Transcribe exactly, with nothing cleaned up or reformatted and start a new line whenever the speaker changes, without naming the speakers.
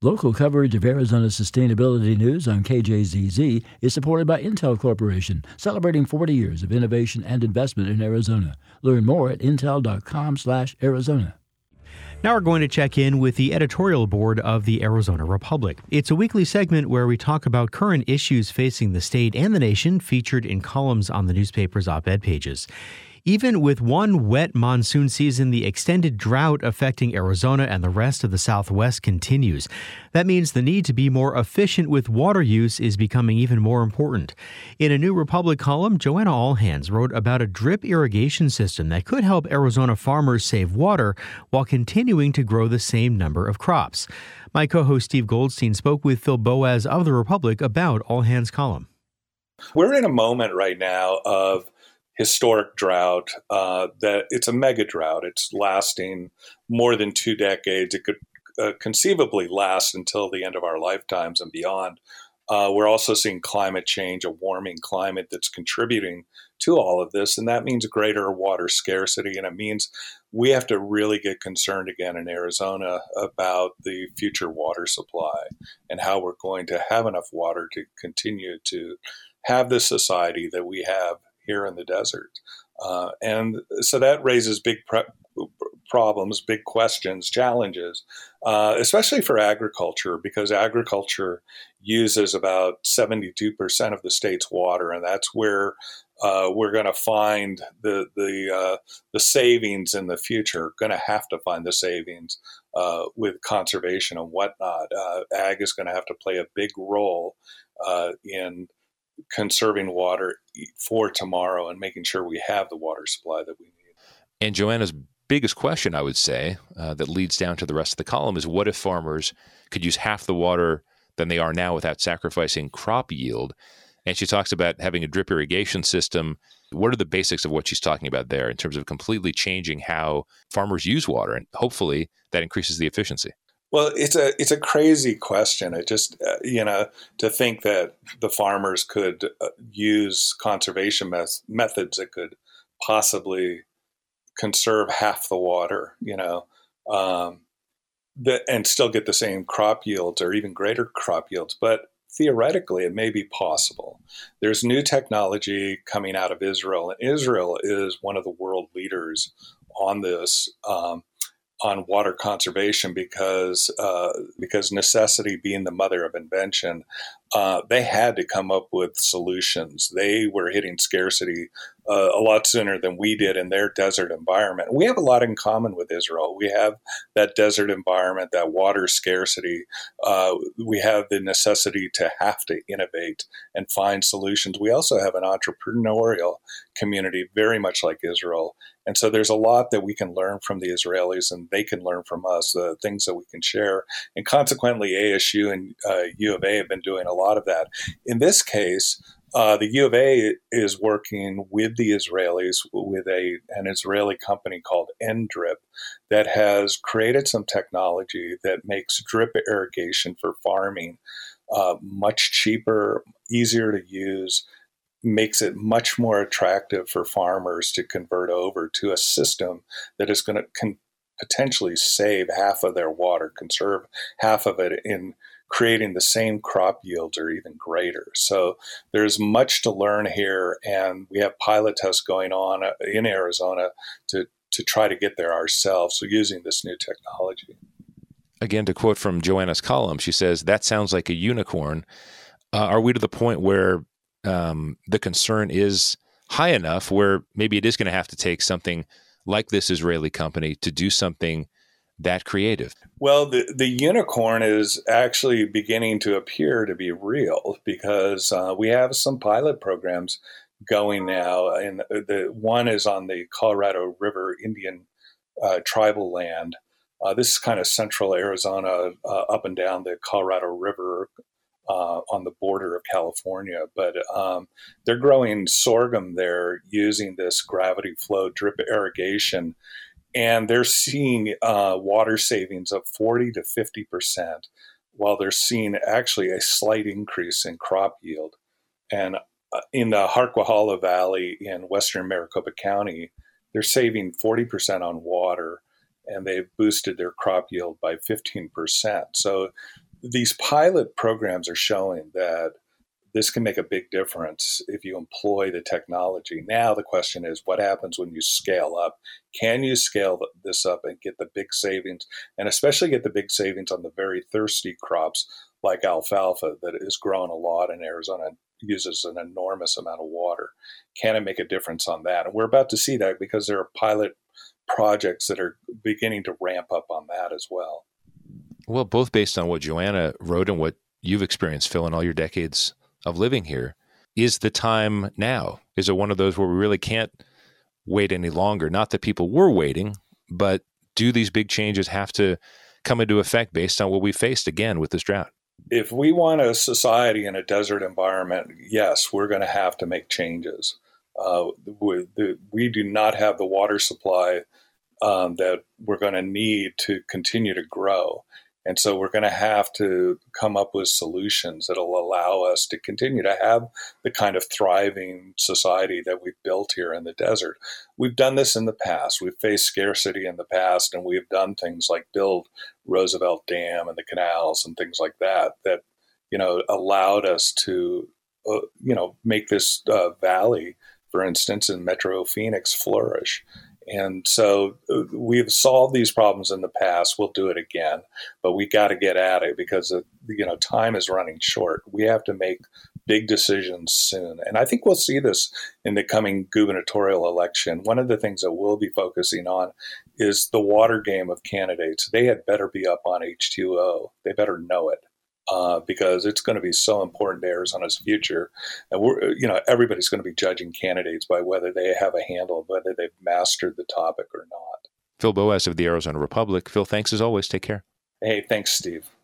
Local coverage of Arizona sustainability news on K J Z Z is supported by Intel Corporation, celebrating forty years of innovation and investment in Arizona. Learn more at intel dot com slash Arizona.
Now we're going to check in with the editorial board of the Arizona Republic. It's a weekly segment where we talk about current issues facing the state and the nation, featured in columns on the newspaper's op-ed pages. Even with one wet monsoon season, the extended drought affecting Arizona and the rest of the Southwest continues. That means the need to be more efficient with water use is becoming even more important. In a New Republic column, Joanna Allhands wrote about a drip irrigation system that could help Arizona farmers save water while continuing to grow the same number of crops. My co-host Steve Goldstein spoke with Phil Boas of the Republic about Allhands' column.
We're in a moment right now of historic drought, uh, that it's a mega drought. It's lasting more than two decades. It could uh, conceivably last until the end of our lifetimes and beyond. Uh, we're also seeing climate change, a warming climate that's contributing to all of this, and that means greater water scarcity, and it means we have to really get concerned again in Arizona about the future water supply and how we're going to have enough water to continue to have the society that we have here in the desert. Uh, and so that raises big pre- problems, big questions, challenges, uh, especially for agriculture, because agriculture uses about seventy-two percent of the state's water, and that's where uh, we're going to find the the uh, the savings in the future. Going to have to find the savings uh, with conservation and whatnot. Uh, ag is going to have to play a big role uh, in conserving water for tomorrow and making sure we have the water supply that we need.
And Joanna's biggest question, I would say, uh, that leads down to the rest of the column is, what if farmers could use half the water than they are now without sacrificing crop yield? And she talks about having a drip irrigation system. What are the basics of what she's talking about there in terms of completely changing how farmers use water? And hopefully that increases the efficiency.
Well, it's a it's a crazy question. It just, uh, you know, to think that the farmers could uh, use conservation mes- methods that could possibly conserve half the water, you know, um, that, and still get the same crop yields or even greater crop yields. But theoretically, it may be possible. There's new technology coming out of Israel, and Israel is one of the world leaders on this. Um, on water conservation because uh, because necessity being the mother of invention, uh, they had to come up with solutions. They were hitting scarcity uh, a lot sooner than we did in their desert environment. We have a lot in common with Israel. We have that desert environment, that water scarcity. Uh, we have the necessity to have to innovate and find solutions. We also have an entrepreneurial community very much like Israel. And so there's a lot that we can learn from the Israelis and they can learn from us, the things that we can share. And consequently, A S U and uh, U of A have been doing a lot of that. In this case, uh, the U of A is working with the Israelis with a an Israeli company called N-Drip that has created some technology that makes drip irrigation for farming uh, much cheaper, easier to use, makes it much more attractive for farmers to convert over to a system that is going to con- potentially save half of their water, conserve half of it in creating the same crop yields or even greater. So there's much to learn here, and we have pilot tests going on in Arizona to, to try to get there ourselves, so using this new technology.
Again, to quote from Joanna's column, she says, "That sounds like a unicorn." Uh, are we to the point where Um, the concern is high enough where maybe it is going to have to take something like this Israeli company to do something that creative?
Well, the, the unicorn is actually beginning to appear to be real because uh, we have some pilot programs going now. And the one is on the Colorado River Indian uh, tribal land. Uh, this is kind of central Arizona, uh, up and down the Colorado River, Uh, on the border of California, but um, they're growing sorghum there using this gravity flow drip irrigation, and they're seeing uh, water savings of forty to fifty percent, while they're seeing actually a slight increase in crop yield. And uh, in the Harquahala Valley in western Maricopa County, they're saving forty percent on water, and they've boosted their crop yield by fifteen percent. So these pilot programs are showing that this can make a big difference if you employ the technology. Now the question is, what happens when you scale up? Can you scale this up and get the big savings, and especially get the big savings on the very thirsty crops like alfalfa that is grown a lot in Arizona and uses an enormous amount of water? Can it make a difference on that? And we're about to see that because there are pilot projects that are beginning to ramp up on that as well.
Well, both based on what Joanna wrote and what you've experienced, Phil, in all your decades of living here, is the time now? Is it one of those where we really can't wait any longer? Not that people were waiting, but do these big changes have to come into effect based on what we faced again with this drought?
If we want a society in a desert environment, yes, we're going to have to make changes. Uh, we, the, we do not have the water supply um, that we're going to need to continue to grow. And so we're going to have to come up with solutions that will allow us to continue to have the kind of thriving society that we've built here in the desert. We've done this in the past. We've faced scarcity in the past, and we've done things like build Roosevelt Dam and the canals and things like that, that, you know, allowed us to, uh, you know, make this uh, valley, for instance, in Metro Phoenix flourish. And so uh, we've solved these problems in the past. We'll do it again, but we got to get at it because, uh, you know, time is running short. We have to make big decisions soon. And I think we'll see this in the coming gubernatorial election. One of the things that we'll be focusing on is the water game of candidates. They had better be up on H two O. They better know it. Uh, because it's going to be so important to Arizona's future. And we're, you know, everybody's going to be judging candidates by whether they have a handle of whether they've mastered the topic or not.
Phil Boas of the Arizona Republic. Phil, thanks as always. Take care.
Hey, thanks, Steve.